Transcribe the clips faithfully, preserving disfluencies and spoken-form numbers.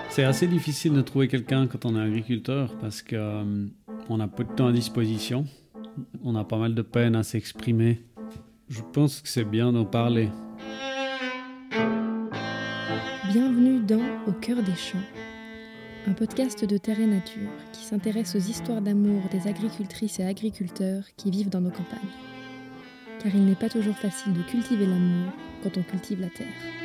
C'est assez difficile de trouver quelqu'un quand on est agriculteur parce qu'on euh, a peu de temps à disposition. On a pas mal de peine à s'exprimer. Je pense que c'est bien d'en parler. Bienvenue dans Au cœur des champs, un podcast de Terre et Nature qui s'intéresse aux histoires d'amour des agricultrices et agriculteurs qui vivent dans nos campagnes. Car il n'est pas toujours facile de cultiver l'amour quand on cultive la terre.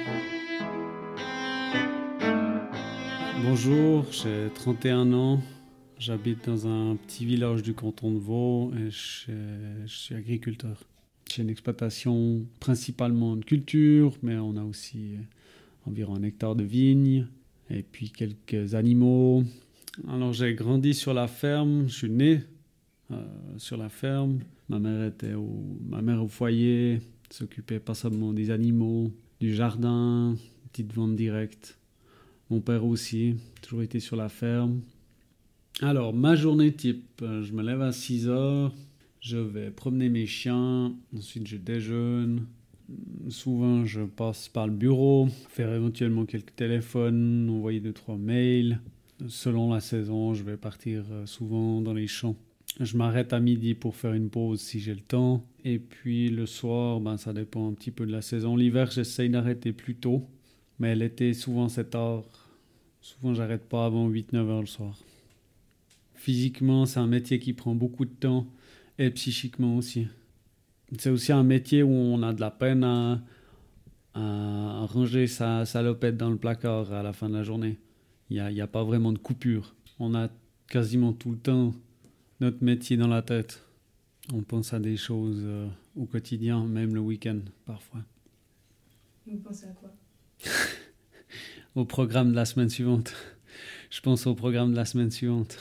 Bonjour, j'ai trente et un ans. J'habite dans un petit village du canton de Vaud et je, je suis agriculteur. J'ai une exploitation principalement de culture, mais on a aussi environ un hectare de vignes et puis quelques animaux. Alors j'ai grandi sur la ferme, je suis né euh, sur la ferme. Ma mère était au, ma mère au foyer, s'occupait pas seulement des animaux, du jardin, petite vente directe. Mon père aussi, toujours été sur la ferme. Alors, ma journée type, je me lève à six heures, je vais promener mes chiens, ensuite je déjeune. Souvent, je passe par le bureau, faire éventuellement quelques téléphones, envoyer deux, trois mails. Selon la saison, je vais partir souvent dans les champs. Je m'arrête à midi pour faire une pause si j'ai le temps. Et puis le soir, ben, ça dépend un petit peu de la saison. L'hiver, j'essaye d'arrêter plus tôt. Mais l'été, souvent sept heures. Souvent, j'arrête pas avant huit neuf heures le soir. Physiquement, c'est un métier qui prend beaucoup de temps. Et psychiquement aussi. C'est aussi un métier où on a de la peine à, à ranger sa salopette dans le placard à la fin de la journée. Il n'y a, il y a pas vraiment de coupure. On a quasiment tout le temps notre métier dans la tête. On pense à des choses euh, au quotidien, même le week-end, parfois. Vous pensez à quoi ? Au programme de la semaine suivante. Je pense au programme de la semaine suivante.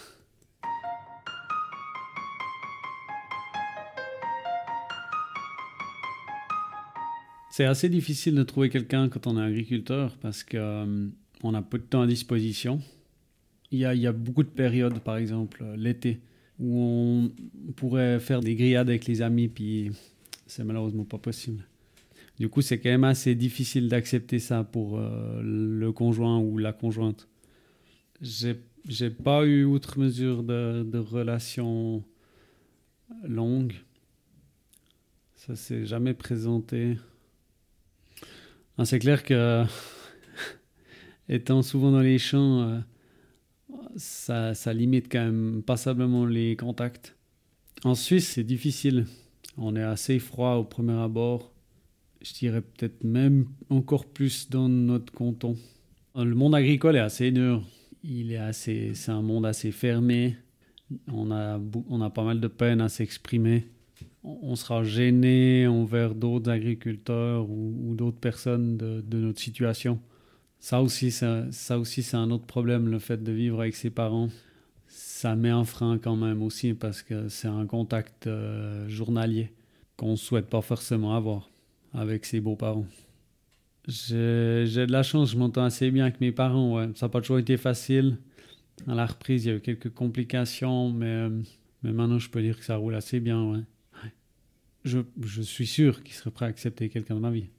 C'est assez difficile de trouver quelqu'un quand on est agriculteur parce qu'on euh, a peu de temps à disposition. Il y a, il y a beaucoup de périodes, par exemple l'été, où on pourrait faire des grillades avec les amis, puis c'est malheureusement pas possible. Du coup, c'est quand même assez difficile d'accepter ça pour euh, le conjoint ou la conjointe. J'ai, j'ai pas eu outre mesure de, de relations longues. Ça s'est jamais présenté. Ah, c'est clair que, étant souvent dans les champs, euh, ça, ça limite quand même passablement les contacts. En Suisse, c'est difficile. On est assez froid au premier abord. Je dirais peut-être même encore plus dans notre canton. Le monde agricole est assez dur. Il est assez, c'est un monde assez fermé. On a, on a pas mal de peine à s'exprimer. On sera gêné envers d'autres agriculteurs ou, ou d'autres personnes de, de notre situation. Ça aussi, ça, ça aussi, c'est un autre problème, le fait de vivre avec ses parents. Ça met un frein quand même aussi parce que c'est un contact euh, journalier qu'on ne souhaite pas forcément avoir avec ses beaux-parents. J'ai, j'ai de la chance, je m'entends assez bien avec mes parents. Ouais. Ça n'a pas toujours été facile. À la reprise, il y a eu quelques complications, mais, mais maintenant, je peux dire que ça roule assez bien. Ouais. Ouais. Je, je suis sûr qu'ils seraient prêts à accepter quelqu'un de ma vie.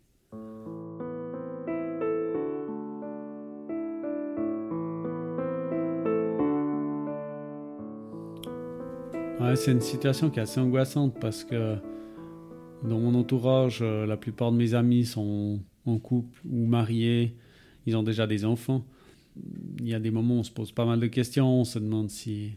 Ouais, c'est une situation qui est assez angoissante parce que dans mon entourage, euh, la plupart de mes amis sont en couple ou mariés. Ils ont déjà des enfants. Il y a des moments où on se pose pas mal de questions. On se demande si,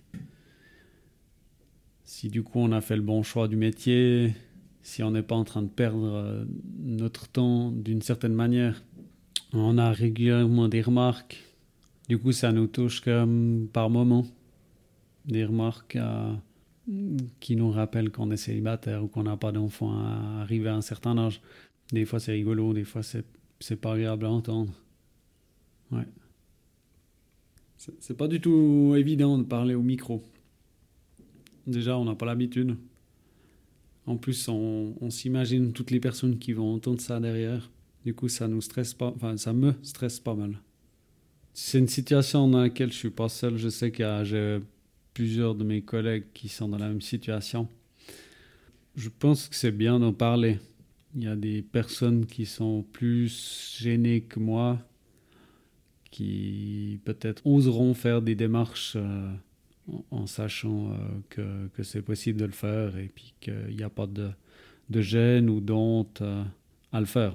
si du coup on a fait le bon choix du métier, si on n'est pas en train de perdre euh, notre temps d'une certaine manière. On a régulièrement des remarques. Du coup, ça nous touche comme par moments. Des remarques à... qui nous rappellent qu'on est célibataire ou qu'on n'a pas d'enfant à arriver à un certain âge. Des fois, c'est rigolo, des fois, c'est, c'est pas agréable à entendre. Ouais. C'est, c'est pas du tout évident de parler au micro. Déjà, on n'a pas l'habitude. En plus, on, on s'imagine toutes les personnes qui vont entendre ça derrière. Du coup, ça nous stresse pas, enfin, ça me stresse pas mal. C'est une situation dans laquelle je suis pas seul. Je sais qu'il y a j'ai plusieurs de mes collègues qui sont dans la même situation. Je pense que c'est bien d'en parler. Il y a des personnes qui sont plus gênées que moi, qui peut-être oseront faire des démarches euh, en, en sachant euh, que, que c'est possible de le faire et puis qu'il n'y a pas de, de gêne ou d'honte euh, à le faire.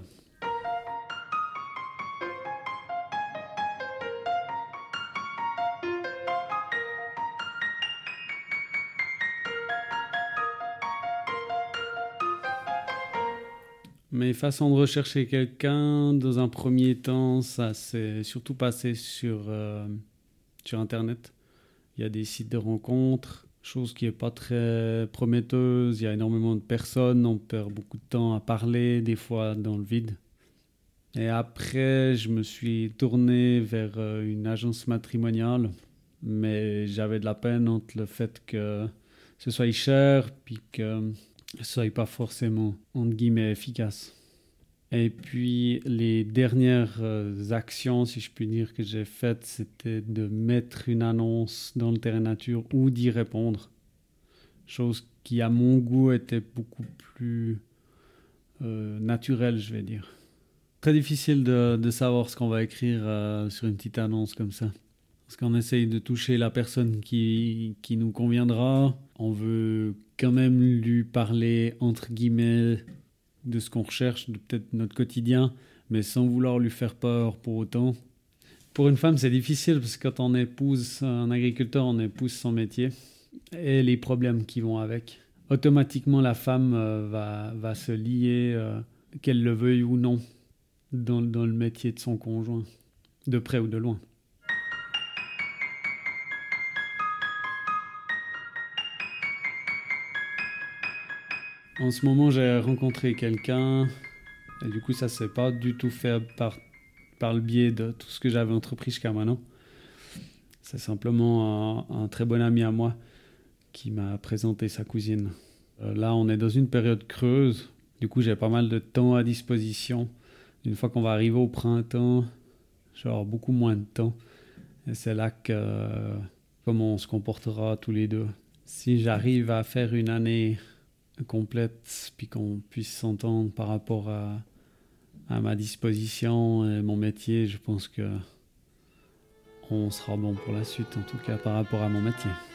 Mes façons de rechercher quelqu'un, dans un premier temps, ça s'est surtout passé sur, euh, sur Internet. Il y a des sites de rencontres, chose qui n'est pas très prometteuse. Il y a énormément de personnes, on perd beaucoup de temps à parler, des fois dans le vide. Et après, je me suis tourné vers une agence matrimoniale, mais j'avais de la peine entre le fait que ce soit cher, puis que ce soit pas forcément, entre guillemets, efficace. Et puis, les dernières euh, actions, si je puis dire, que j'ai faites, c'était de mettre une annonce dans le Terrain Nature ou d'y répondre. Chose qui, à mon goût, était beaucoup plus euh, naturelle, je vais dire. Très difficile de, de savoir ce qu'on va écrire euh, sur une petite annonce comme ça. Parce qu'on essaye de toucher la personne qui, qui nous conviendra. On veut quand même lui parler, entre guillemets, de ce qu'on recherche, de peut-être notre quotidien, mais sans vouloir lui faire peur pour autant. Pour une femme, c'est difficile parce que quand on épouse un agriculteur, on épouse son métier et les problèmes qui vont avec. Automatiquement, la femme euh, va, va se lier, euh, qu'elle le veuille ou non, dans, dans le métier de son conjoint, de près ou de loin. En ce moment, j'ai rencontré quelqu'un et du coup, ça ne s'est pas du tout fait par, par le biais de tout ce que j'avais entrepris jusqu'à maintenant. C'est simplement un, un très bon ami à moi qui m'a présenté sa cousine. Euh, là, on est dans une période creuse. Du coup, j'ai pas mal de temps à disposition. Une fois qu'on va arriver au printemps, je vais avoir beaucoup moins de temps. Et c'est là que euh, comment on se comportera tous les deux. Si j'arrive à faire une année complète, puis qu'on puisse s'entendre par rapport à, à ma disposition et mon métier, je pense que on sera bon pour la suite, en tout cas par rapport à mon métier.